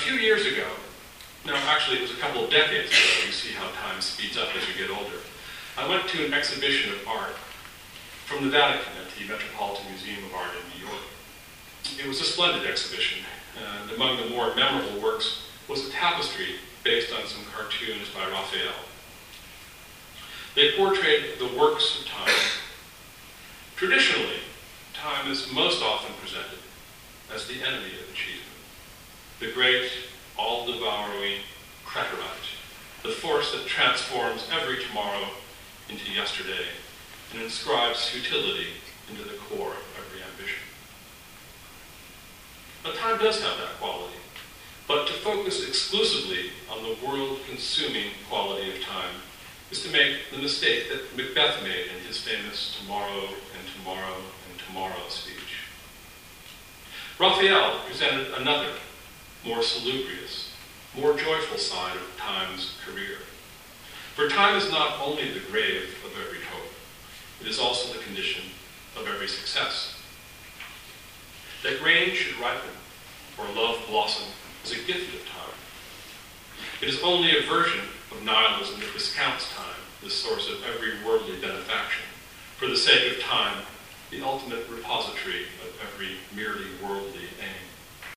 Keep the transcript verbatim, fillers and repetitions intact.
few years ago, no, actually it was a couple of decades ago, you see how time speeds up as you get older, I went to an exhibition of art from the Vatican at the Metropolitan Museum of Art in New York. It was a splendid exhibition, and among the more memorable works was a tapestry based on some cartoons by Raphael. They portrayed the works of time. Traditionally, time is most often presented as the enemy of achievement, the great, all-devouring Creterite, the force that transforms every tomorrow into yesterday and inscribes futility into the core of every ambition. But time does have that quality, but to focus exclusively on the world-consuming quality of time is to make the mistake that Macbeth made in his famous Tomorrow and Tomorrow and Tomorrow speech. Raphael presented another, more salubrious, more joyful side of time's career. For time is not only the grave of every hope, it is also the condition of every success. That grain should ripen, or love blossom, is a gift of time. It is only a version of nihilism that discounts time, the source of every worldly benefaction, for the sake of time, the ultimate repository of every merely worldly aim.